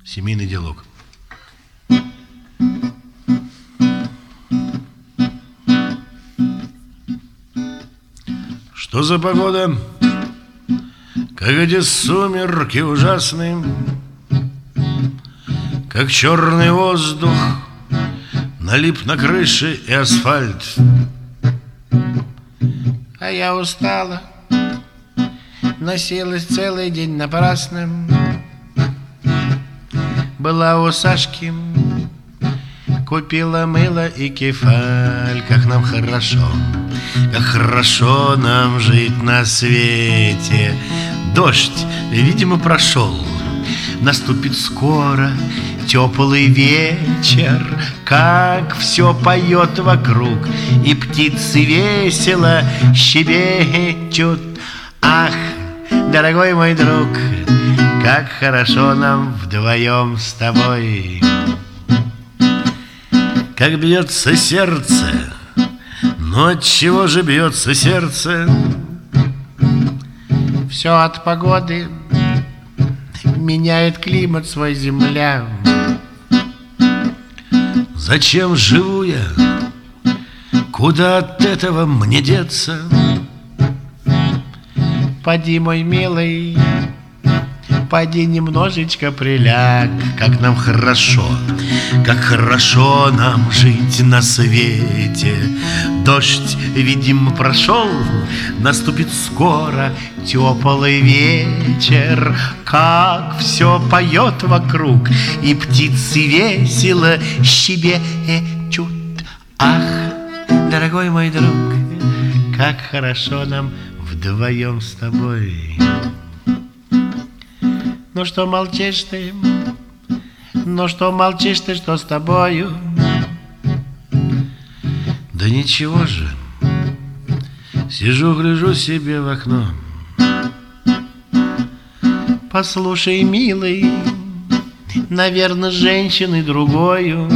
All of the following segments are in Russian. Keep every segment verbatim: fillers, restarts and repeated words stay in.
Семейный диалог. Что за погода? Как эти сумерки ужасные, как черный воздух налип на крыше и асфальт. А я устала, носилась целый день напрасно. Была у Сашки, купила мыло и кефаль. Как нам хорошо, как хорошо нам жить на свете. Дождь, видимо, прошел, наступит скоро теплый вечер. Как все поет вокруг, и птицы весело щебечут. Ах, дорогой мой друг, как хорошо нам вдвоем с тобой. Как бьется сердце, но от чего же бьется сердце? Все от погоды, меняет климат свой земля. Зачем живу я? Куда от этого мне деться? Поди, мой милый, поди немножечко приляг. Как нам хорошо, как хорошо нам жить на свете. Дождь, видимо, прошел, наступит скоро теплый вечер. Как все поет вокруг, и птицы весело щебечут. Ах, дорогой мой друг, как хорошо нам вдвоем с тобой. Ну что молчишь ты? Ну что молчишь ты, что с тобою? Да ничего же, сижу, гляжу себе в окно. Послушай, милый, наверное, женщиной другою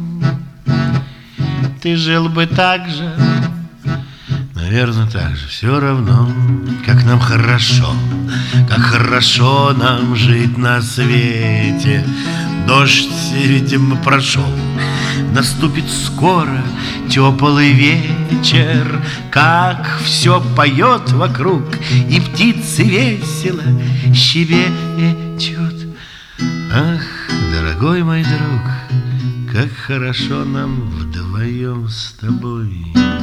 ты жил бы так же. Наверное, так же, все равно. Как нам хорошо, как хорошо нам жить на свете. Дождь, видимо, прошел, наступит скоро теплый вечер. Как все поет вокруг, и птицы весело щебечут. Ах, дорогой мой друг, как хорошо нам вдвоем с тобой.